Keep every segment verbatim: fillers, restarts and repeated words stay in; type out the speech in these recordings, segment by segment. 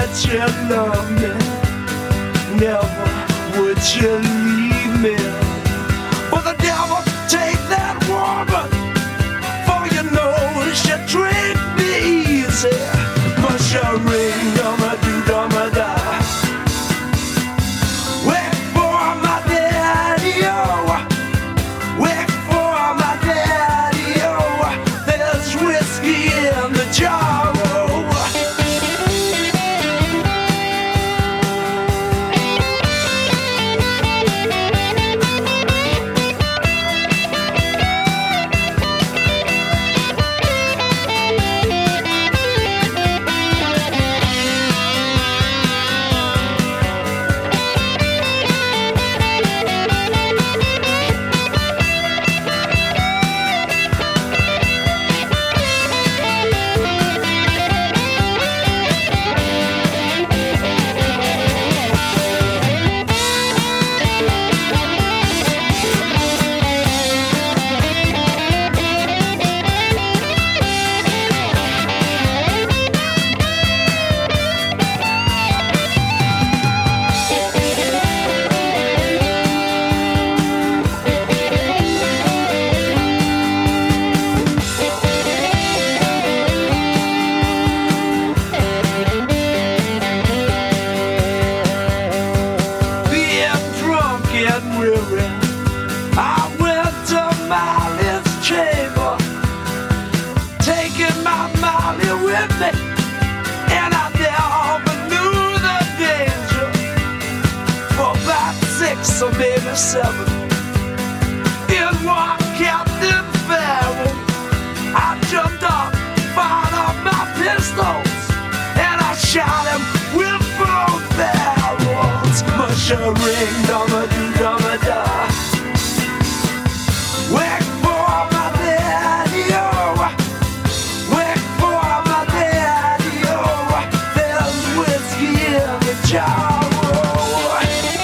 that you love me, never would you leave me. For the devil take that woman, for you know she treat me easy. But she ring, dumma do, dumma da. Wait for my daddy, oh. Wait for my daddy, oh. There's whiskey in the jar, oh. I went to Molly's chamber, taking my Molly with me, and I never knew the danger. For about six or maybe seven, in one Captain Farrell, I jumped up, fired up my pistols, and I shot him with both barrels. Mushering, dumma do, dumma da. Wait for my daddy, oh. Wait for my daddy, oh. There's whiskey in the jar, oh.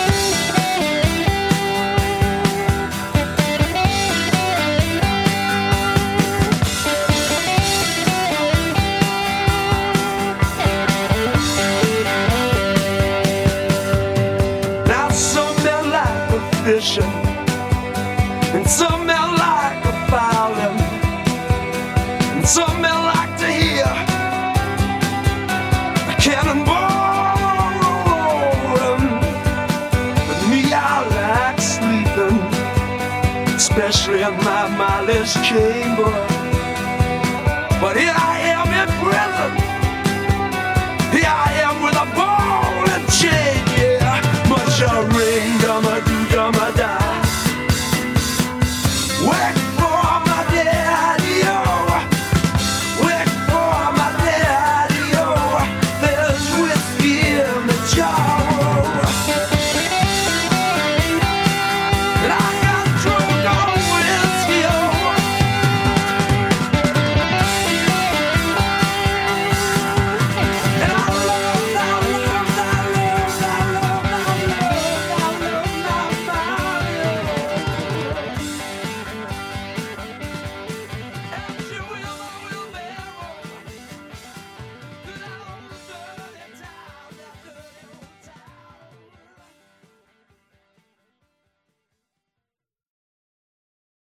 Now some men like the fishing, and some men like a fowling, and some men like to hear a cannonball rolling. But me, I like sleeping, especially in my Molly's chamber. But here I am in prison, here I am with a ball.